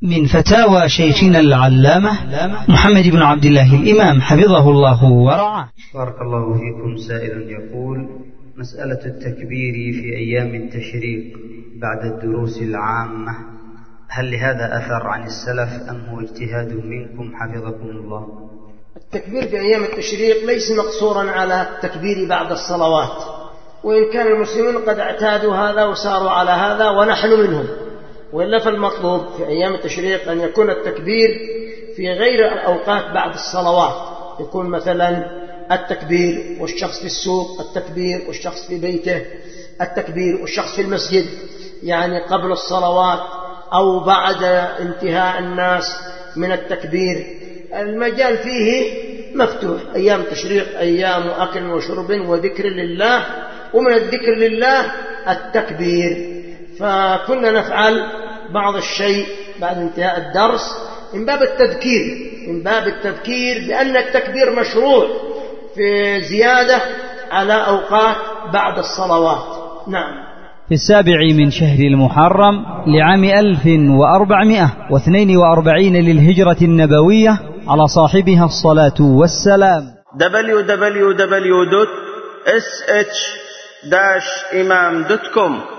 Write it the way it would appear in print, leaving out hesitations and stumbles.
من فتاوى شيخنا العلامة محمد بن عبد الله الإمام حفظه الله ورعاه. بارك الله فيكم. سائل يقول: مسألة التكبير في أيام التشريق بعد الدروس العامة، هل لهذا أثر عن السلف أم هو اجتهاد منكم حفظكم الله؟ التكبير في أيام التشريق ليس مقصورا على التكبير بعد الصلوات، وإن كان المسلمين قد اعتادوا هذا وساروا على هذا ونحن منهم، وإلا فالمطلوب في أيام التشريق أن يكون التكبير في غير الأوقات بعد الصلوات، يكون مثلا التكبير والشخص في السوق، التكبير والشخص في بيته، التكبير والشخص في المسجد، يعني قبل الصلوات أو بعد انتهاء الناس من التكبير. المجال فيه مفتوح. أيام التشريق أيام أكل وشرب وذكر لله، ومن الذكر لله التكبير، فكنا نفعل بعض الشيء بعد انتهاء الدرس من باب التذكير بأن التكبير مشروع في زيادة على أوقات بعد الصلوات. نعم. في 7 من شهر المحرم لعام 1442 للهجرة النبوية على صاحبها الصلاة والسلام. www.sh-imam.com